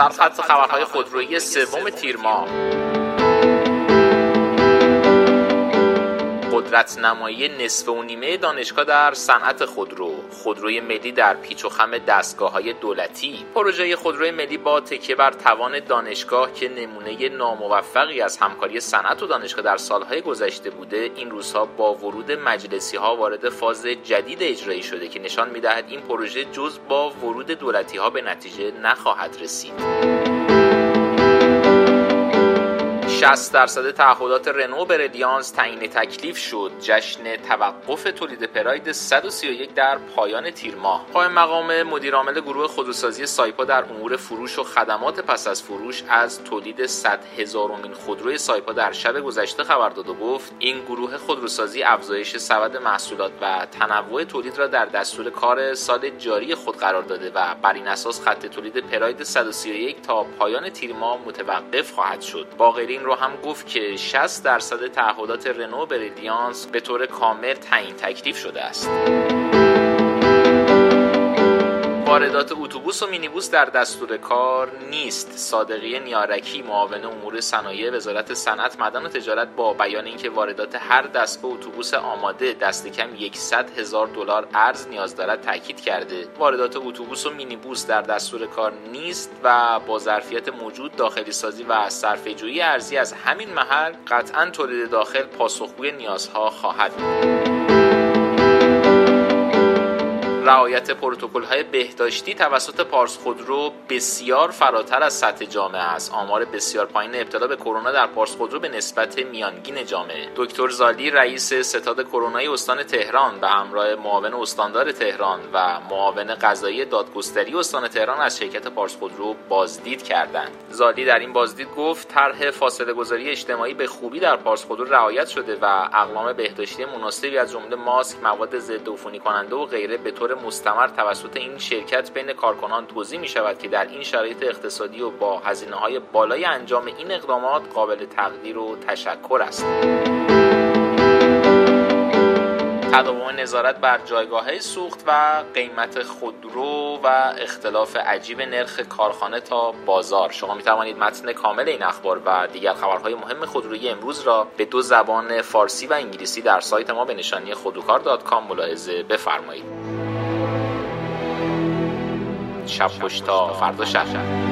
سرخط خبرهای خودرویی سوم تیر ماه. قدرت نمایی نصف و نیمه دانشگاه در صنعت خودروی ملی در پیچ و خم دستگاه‌های دولتی. پروژه خودروی ملی با تکیه بر توان دانشگاه که نمونه ناموفقی از همکاری صنعت و دانشگاه در سالهای گذشته بوده، این روزها با ورود مجلسی‌ها وارد فاز جدید اجرایی شده که نشان می‌دهد این پروژه جز با ورود دولتی‌ها به نتیجه نخواهد رسید. 60% تعهدات رنو به رادیانس تعیین تکلیف شد. جشن توقف تولید پراید 131 در پایان تیر ماه. قائم مقام مدیر عامل گروه خودروسازی سایپا در امور فروش و خدمات پس از فروش از تولید 100,000مین خودروی سایپا در شب گذشته خبر داد و گفت این گروه خودروسازی افزایش سبد محصولات و تنوع تولید را در دستور کار سال جاری خود قرار داده و بر این اساس خط تولید پراید 131 تا پایان تیر ماه متوقف خواهد شد. باقر این رو هم گفت که 60% تعهدات رنو به رادیانس به طور کامل تعیین تکلیف شده است. واردات اتوبوس و مینیبوس در دستور کار نیست. صادقی نیارکی معاون امور صنایع وزارت صنعت، معدن و تجارت با بیان اینکه واردات هر دستگاه اتوبوس آماده دست کم $100,000 ارز نیاز دارد تاکید کرده. واردات اتوبوس و مینیبوس در دستور کار نیست و با ظرفیت موجود، داخلی سازی و صرفه‌جویی ارزی از همین محل قطعاً تولید داخل پاسخگوی نیازها خواهد بود. رعایت پروتکل‌های بهداشتی توسط پارس خودرو بسیار فراتر از سطح جامعه است. آمار بسیار پایین ابتلا به کرونا در پارس خودرو به نسبت میانگین جامعه. دکتر زالی رئیس ستاد کرونایی استان تهران به همراه معاون استاندار تهران و معاون قضایی دادگستری استان تهران از شرکت پارس خودرو بازدید کردند. زالی در این بازدید گفت طرح فاصله گذاری اجتماعی به خوبی در پارس خودرو رعایت شده و اقلام بهداشتی مناسبی از جمله ماسک، مواد ضد عفونی کننده و غیره به طور مستمر توسط این شرکت بین کارکنان توزیع می شود که در این شرایط اقتصادی و با هزینه‌های بالای انجام این اقدامات قابل تقدیر و تشکر است. تداوم نظارت بر جایگاه‌های سوخت و قیمت خودرو و اختلاف عجیب نرخ کارخانه تا بازار. شما می توانید متن کامل این اخبار و دیگر خبرهای مهم خودرویی امروز را به 2 زبان فارسی و انگلیسی در سایت ما به نشانی خودروکار.com ملاحظه بفرمایید. شب خوش تا فردا شب.